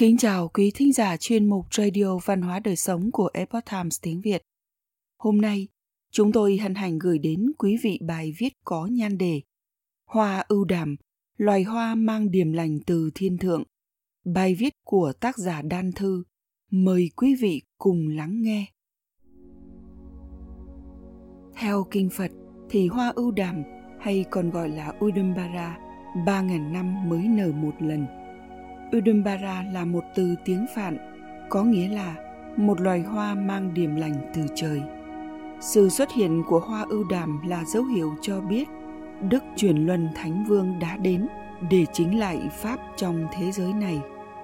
Kính chào quý thính giả chuyên mục Radio Văn hóa Đời Sống của Epoch Times tiếng Việt. Hôm nay, chúng tôi hân hạnh gửi đến quý vị bài viết có nhan đề Hoa ưu đàm, loài hoa mang điềm lành từ thiên thượng. Bài viết của tác giả Đan Thư. Mời quý vị cùng lắng nghe. Theo kinh Phật thì hoa ưu đàm hay còn gọi là Udambara 3.000 năm mới nở một lần. Udambara là một từ tiếng Phạn, có nghĩa là một loài hoa mang điềm lành từ trời. Sự xuất hiện của hoa ưu đàm là dấu hiệu cho biết Đức Chuyển Luân Thánh Vương đã đến để chính lại Pháp trong thế giới này.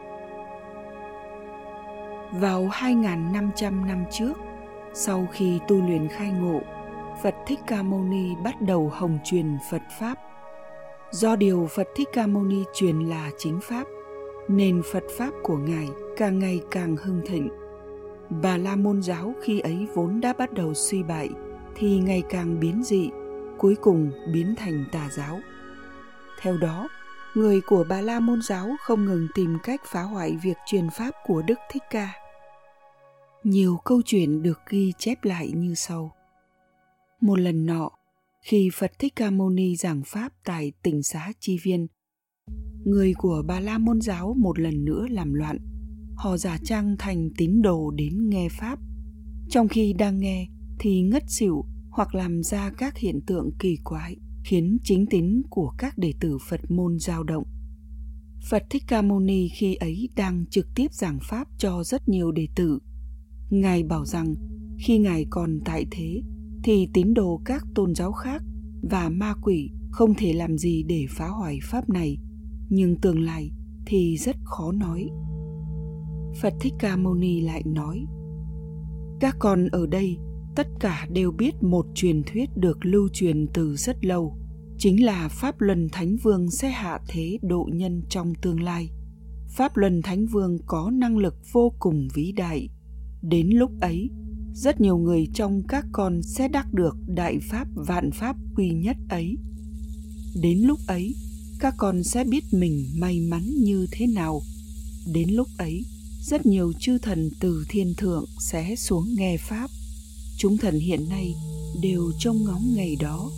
Vào 2.500 năm trước, sau khi tu luyện khai ngộ, Phật Thích Ca Mâu Ni bắt đầu hồng truyền Phật Pháp. Do điều Phật Thích Ca Mâu Ni truyền là chính Pháp, nên Phật Pháp của Ngài càng ngày càng hưng thịnh. Bà La Môn giáo khi ấy vốn đã bắt đầu suy bại, thì ngày càng biến dị, cuối cùng biến thành tà giáo. Theo đó, người của Bà La Môn giáo không ngừng tìm cách phá hoại việc truyền Pháp của Đức Thích Ca. Nhiều câu chuyện được ghi chép lại như sau. Một lần nọ, khi Phật Thích Ca Mâu Ni giảng Pháp tại tỉnh Xá Chi Viên, người của Bà La Môn giáo một lần nữa làm loạn. Họ giả trang thành tín đồ đến nghe Pháp. Trong khi đang nghe thì ngất xỉu hoặc làm ra các hiện tượng kỳ quái, khiến chính tín của các đệ tử Phật môn dao động. Phật Thích Ca Mâu Ni khi ấy đang trực tiếp giảng Pháp cho rất nhiều đệ tử. Ngài bảo rằng khi Ngài còn tại thế thì tín đồ các tôn giáo khác và ma quỷ không thể làm gì để phá hoại Pháp này, nhưng tương lai thì rất khó nói. Phật Thích Ca Mâu Ni lại nói: các con ở đây tất cả đều biết một truyền thuyết được lưu truyền từ rất lâu, chính là Pháp Luân Thánh Vương sẽ hạ thế độ nhân trong tương lai. Pháp Luân Thánh Vương có năng lực vô cùng vĩ đại. Đến lúc ấy, rất nhiều người trong các con sẽ đắc được đại pháp vạn pháp quy nhất ấy. Đến lúc ấy, các con sẽ biết mình may mắn như thế nào. Đến lúc ấy, rất nhiều chư thần từ thiên thượng sẽ xuống nghe Pháp. Chúng thần hiện nay đều trông ngóng ngày đó.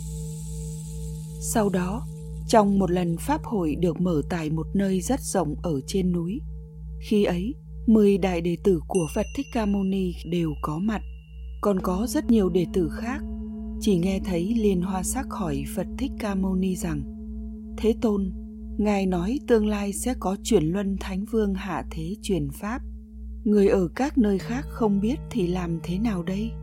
Sau đó, trong một lần Pháp hội được mở tại một nơi rất rộng ở trên núi, khi ấy 10 đại đệ tử của Phật Thích Ca Mâu Ni đều có mặt. Còn có rất nhiều đệ tử khác. Chỉ nghe thấy Liên Hoa Sắc hỏi Phật Thích Ca Mâu Ni rằng: Thế Tôn, Ngài nói tương lai sẽ có Chuyển Luân Thánh Vương hạ thế truyền Pháp. Người ở các nơi khác không biết thì làm thế nào đây?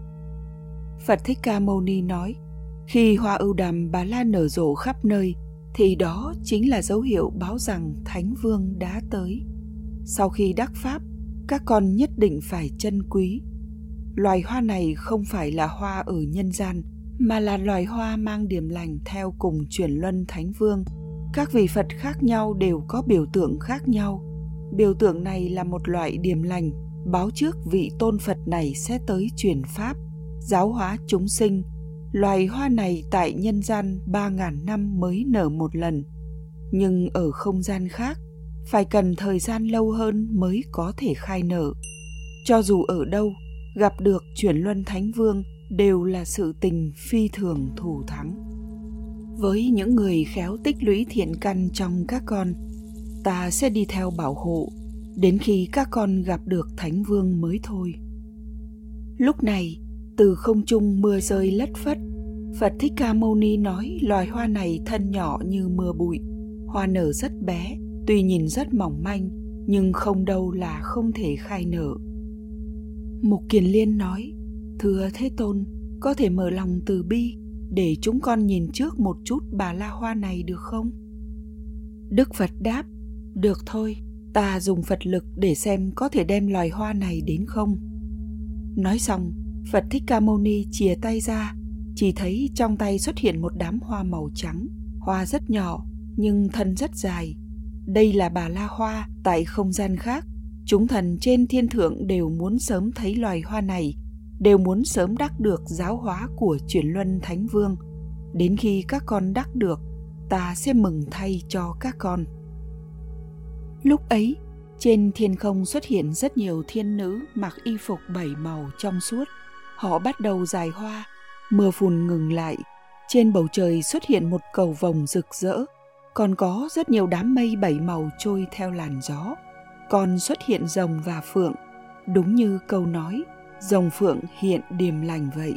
Phật Thích Ca Mâu Ni nói: khi hoa ưu đàm Bà La nở rộ khắp nơi thì đó chính là dấu hiệu báo rằng Thánh Vương đã tới. Sau khi đắc Pháp, các con nhất định phải trân quý. Loài hoa này không phải là hoa ở nhân gian, mà là loài hoa mang điềm lành theo cùng Chuyển Luân Thánh Vương. Các vị Phật khác nhau đều có biểu tượng khác nhau. Biểu tượng này là một loại điềm lành, báo trước vị tôn Phật này sẽ tới truyền Pháp, giáo hóa chúng sinh. Loài hoa này tại nhân gian 3.000 năm mới nở một lần, nhưng ở không gian khác phải cần thời gian lâu hơn mới có thể khai nở. Cho dù ở đâu, gặp được Chuyển Luân Thánh Vương đều là sự tình phi thường thù thắng. Với những người khéo tích lũy thiện căn trong các con, ta sẽ đi theo bảo hộ đến khi các con gặp được Thánh Vương mới thôi. Lúc này, từ không trung mưa rơi lất phất. Phật Thích Ca Mâu Ni nói loài hoa này thân nhỏ như mưa bụi, hoa nở rất bé, tuy nhìn rất mỏng manh, nhưng không đâu là không thể khai nở. Mục Kiền Liên nói: thưa Thế Tôn, có thể mở lòng từ bi để chúng con nhìn trước một chút Bà La hoa này được không? Đức Phật đáp: được thôi, ta dùng Phật lực để xem có thể đem loài hoa này đến không. Nói xong, Phật Thích Ca Mâu Ni chìa tay ra, chỉ thấy trong tay xuất hiện một đám hoa màu trắng. Hoa rất nhỏ nhưng thân rất dài. Đây là Bà La hoa. Tại không gian khác, chúng thần trên thiên thượng đều muốn sớm thấy loài hoa này, đều muốn sớm đắc được giáo hóa của Chuyển Luân Thánh Vương. Đến khi các con đắc được, ta sẽ mừng thay cho các con. Lúc ấy, Trên thiên không xuất hiện rất nhiều thiên nữ mặc y phục 7 màu trong suốt. Họ bắt đầu rải hoa, mưa phùn ngừng lại. Trên bầu trời xuất hiện một cầu vồng rực rỡ, còn có rất nhiều đám mây 7 màu trôi theo làn gió. Còn xuất hiện rồng và phượng, đúng như câu nói, rồng phượng hiện điềm lành vậy.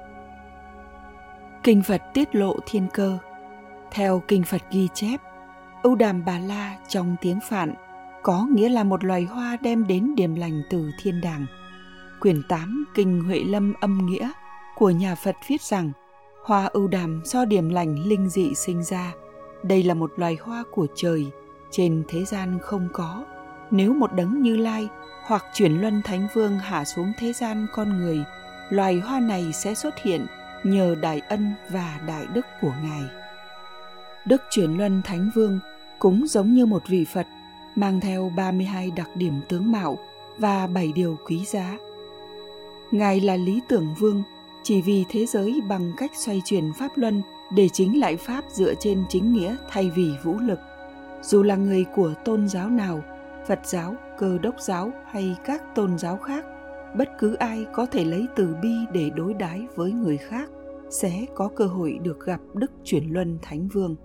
Kinh Phật tiết lộ thiên cơ. Theo Kinh Phật ghi chép, Ưu Đàm Bà La trong tiếng Phạn có nghĩa là một loài hoa đem đến điềm lành từ thiên đàng. Quyển 8 Kinh Huệ Lâm âm nghĩa của nhà Phật viết rằng hoa ưu đàm do điềm lành linh dị sinh ra. Đây là một loài hoa của trời, trên thế gian không có. Nếu một đấng Như Lai hoặc Chuyển Luân Thánh Vương hạ xuống thế gian con người, loài hoa này sẽ xuất hiện nhờ đại ân và đại đức của Ngài. Đức Chuyển Luân Thánh Vương cũng giống như một vị Phật, mang theo 32 đặc điểm tướng mạo và 7 điều quý giá. Ngài là Lý Tưởng Vương, chỉ vì thế giới bằng cách xoay chuyển pháp luân để chính lại pháp dựa trên chính nghĩa thay vì vũ lực. Dù là người của tôn giáo nào, Phật giáo, Cơ Đốc giáo hay các tôn giáo khác, bất cứ ai có thể lấy từ bi để đối đãi với người khác sẽ có cơ hội được gặp Đức Chuyển Luân Thánh Vương.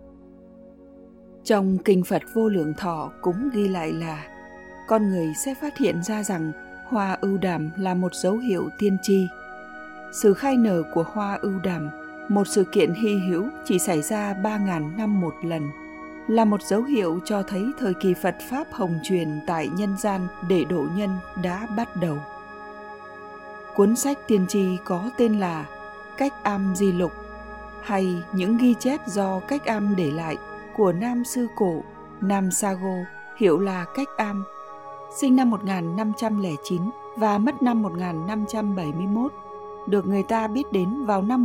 Trong Kinh Phật Vô Lượng Thọ cũng ghi lại là con người sẽ phát hiện ra rằng hoa ưu đàm là một dấu hiệu tiên tri. Sự khai nở của hoa ưu đàm, một sự kiện hy hữu chỉ xảy ra 3.000 năm một lần, là một dấu hiệu cho thấy thời kỳ Phật Pháp hồng truyền tại nhân gian để độ nhân đã bắt đầu. Cuốn sách tiên tri có tên là Cách Am Di Lục, hay những ghi chép do Cách Am để lại của Nam Sư Cổ, Nam Sago, hiệu là Cách Am, sinh năm 1509 và mất năm 1571, được người ta biết đến vào năm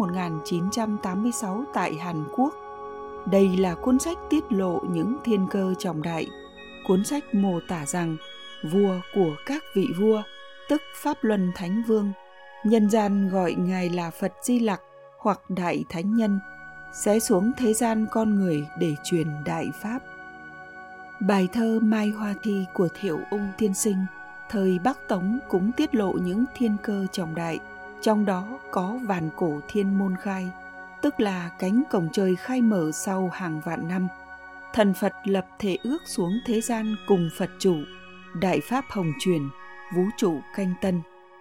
1986 tại Hàn Quốc. Đây là cuốn sách tiết lộ những thiên cơ trọng đại. Cuốn sách mô tả rằng vua của các vị vua, tức Pháp Luân Thánh Vương, nhân gian gọi Ngài là Phật Di Lặc hoặc Đại Thánh Nhân, sẽ xuống thế gian con người để truyền đại pháp. Bài thơ Mai Hoa Thi của Thiệu Ung tiên sinh thời Bắc Tống cũng tiết lộ những thiên cơ trọng đại, trong đó có vạn cổ thiên môn khai, tức là cánh cổng trời khai mở sau hàng vạn năm. Thần Phật lập thể ước xuống thế gian cùng Phật chủ, đại pháp hồng truyền, vũ trụ canh tân.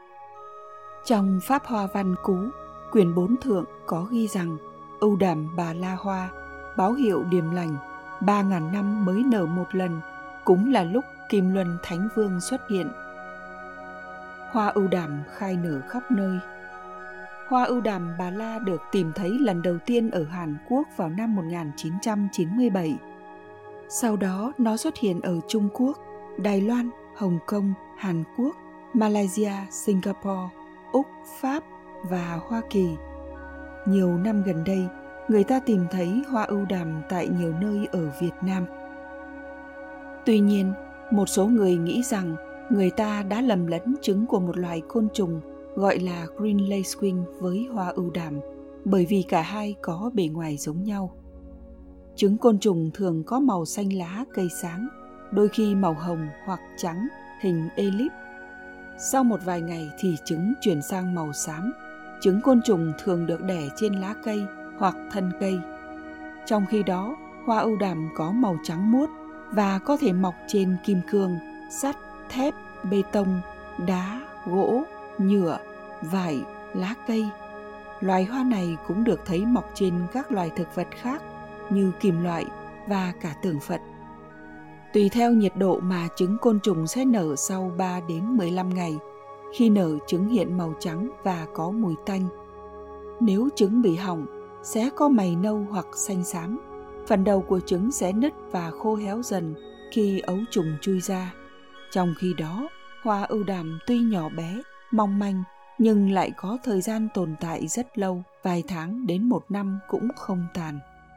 Trong Pháp Hoa Văn Cú, quyển 4 thượng có ghi rằng Ưu Đàm Bà La Hoa, báo hiệu điềm lành, 3.000 năm mới nở một lần, cũng là lúc Kim Luân Thánh Vương xuất hiện. Hoa ưu đàm khai nở khắp nơi. Hoa ưu đàm Bà La được tìm thấy lần đầu tiên ở Hàn Quốc vào năm 1997. Sau đó nó xuất hiện ở Trung Quốc, Đài Loan, Hồng Kông, Hàn Quốc, Malaysia, Singapore, Úc, Pháp và Hoa Kỳ. Nhiều năm gần đây, người ta tìm thấy hoa ưu đàm tại nhiều nơi ở Việt Nam. Tuy nhiên, một số người nghĩ rằng người ta đã lầm lẫn trứng của một loài côn trùng gọi là green lacewing với hoa ưu đàm, bởi vì cả hai có bề ngoài giống nhau. Trứng côn trùng thường có màu xanh lá cây sáng, đôi khi màu hồng hoặc trắng, hình elip. Sau một vài ngày thì trứng chuyển sang màu xám. Trứng côn trùng thường được đẻ trên lá cây hoặc thân cây. Trong khi đó, hoa ưu đàm có màu trắng muốt và có thể mọc trên kim cương, sắt, thép, bê tông, đá, gỗ, nhựa, vải, lá cây. Loài hoa này cũng được thấy mọc trên các loài thực vật khác như kim loại và cả tường Phật. Tùy theo nhiệt độ mà trứng côn trùng sẽ nở sau 3 đến 15 ngày. Khi nở, trứng hiện màu trắng và có mùi tanh. Nếu trứng bị hỏng, sẽ có mày nâu hoặc xanh xám. Phần đầu của trứng sẽ nứt và khô héo dần khi ấu trùng chui ra. Trong khi đó, hoa ưu đàm tuy nhỏ bé, mong manh, nhưng lại có thời gian tồn tại rất lâu, vài tháng đến 1 năm cũng không tàn.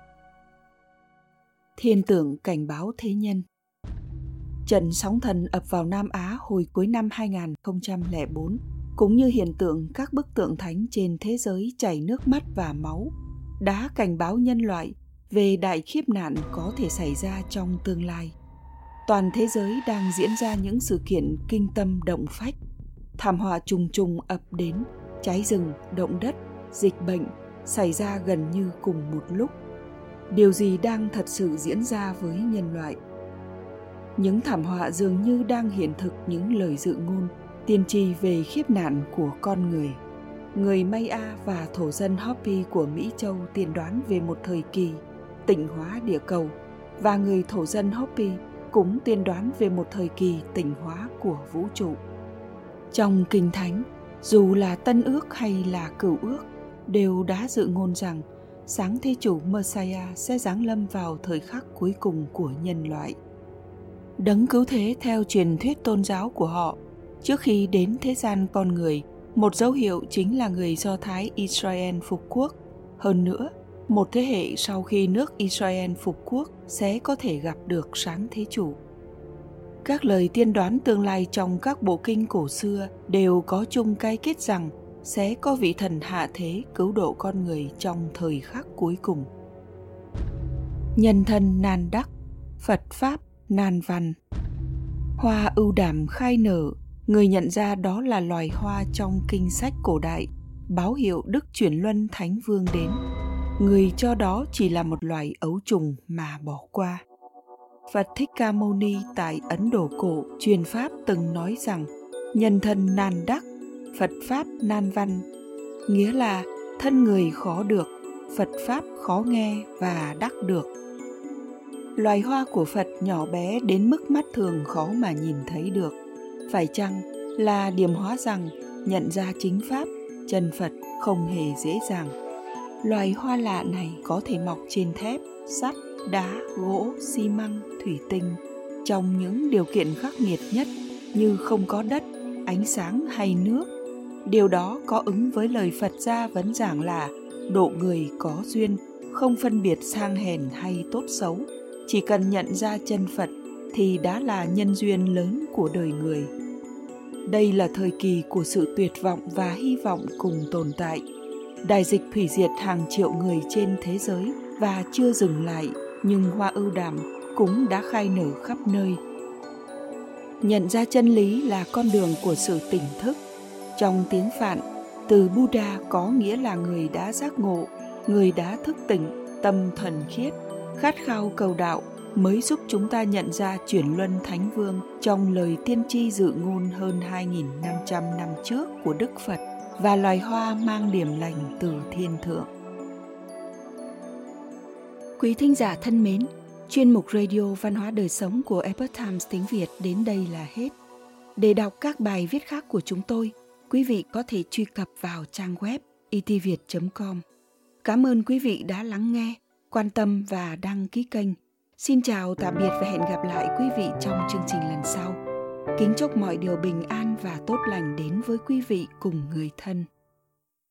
Thiên tượng cảnh báo thế nhân. Trận sóng thần ập vào Nam Á hồi cuối năm 2004, cũng như hiện tượng các bức tượng thánh trên thế giới chảy nước mắt và máu, đã cảnh báo nhân loại về đại khiếp nạn có thể xảy ra trong tương lai. toàn thế giới đang diễn ra những sự kiện kinh tâm động phách. Thảm họa trùng trùng ập đến, cháy rừng, động đất, dịch bệnh xảy ra gần như cùng một lúc. Điều gì đang thật sự diễn ra với nhân loại? Những thảm họa dường như đang hiện thực những lời dự ngôn, tiên tri về khiếp nạn của con người. Người Maya và thổ dân Hopi của Mỹ Châu tiên đoán về một thời kỳ tịnh hóa địa cầu, và người thổ dân Hopi cũng tiên đoán về một thời kỳ tịnh hóa của vũ trụ. Trong Kinh Thánh, dù là Tân Ước hay là Cựu Ước, đều đã dự ngôn rằng Sáng Thế Chủ Messiah sẽ giáng lâm vào thời khắc cuối cùng của nhân loại. Đấng cứu thế theo truyền thuyết tôn giáo của họ, trước khi đến thế gian con người, một dấu hiệu chính là người Do Thái Israel phục quốc. Hơn nữa, một thế hệ sau khi nước Israel phục quốc sẽ có thể gặp được Sáng Thế Chủ. Các lời tiên đoán tương lai trong các bộ kinh cổ xưa đều có chung cái kết rằng sẽ có vị thần hạ thế cứu độ con người trong thời khắc cuối cùng. Nhân thân nan đắc, Phật Pháp nan văn. Hoa ưu đàm khai nở, người nhận ra đó là loài hoa trong kinh sách cổ đại, báo hiệu Đức Chuyển Luân Thánh Vương đến. Người cho đó chỉ là một loài ấu trùng mà bỏ qua. Phật Thích Ca Mâu Ni tại Ấn Độ cổ truyền pháp từng nói rằng nhân thân nan đắc, Phật Pháp nan văn, nghĩa là thân người khó được, Phật Pháp khó nghe và đắc được. Loài hoa của Phật nhỏ bé đến mức mắt thường khó mà nhìn thấy được. Phải chăng là điểm hóa rằng nhận ra chính Pháp, chân Phật không hề dễ dàng. Loài hoa lạ này có thể mọc trên thép, sắt, đá, gỗ, xi măng, thủy tinh, trong những điều kiện khắc nghiệt nhất như không có đất, ánh sáng hay nước. Điều đó có ứng với lời Phật gia vấn giảng là độ người có duyên, không phân biệt sang hèn hay tốt xấu. Chỉ cần nhận ra chân Phật thì đã là nhân duyên lớn của đời người. Đây là thời kỳ của sự tuyệt vọng và hy vọng cùng tồn tại. Đại dịch hủy diệt hàng triệu người trên thế giới và chưa dừng lại, nhưng hoa ưu đàm cũng đã khai nở khắp nơi. Nhận ra chân lý là con đường của sự tỉnh thức. Trong tiếng Phạn, từ Buddha có nghĩa là người đã giác ngộ, người đã thức tỉnh, tâm thuần khiết, khát khao cầu đạo mới giúp chúng ta nhận ra Chuyển Luân Thánh Vương trong lời tiên tri dự ngôn hơn 2.500 năm trước của Đức Phật và loài hoa mang điểm lành từ thiên thượng. Quý thính giả thân mến, chuyên mục Radio Văn hóa Đời Sống của Epoch Times tiếng Việt đến đây là hết. Để đọc các bài viết khác của chúng tôi, quý vị có thể truy cập vào trang web itviet.com. Cảm ơn quý vị đã lắng nghe, quan tâm và đăng ký kênh. Xin chào, tạm biệt và hẹn gặp lại quý vị trong chương trình lần sau. Kính chúc mọi điều bình an và tốt lành đến với quý vị cùng người thân.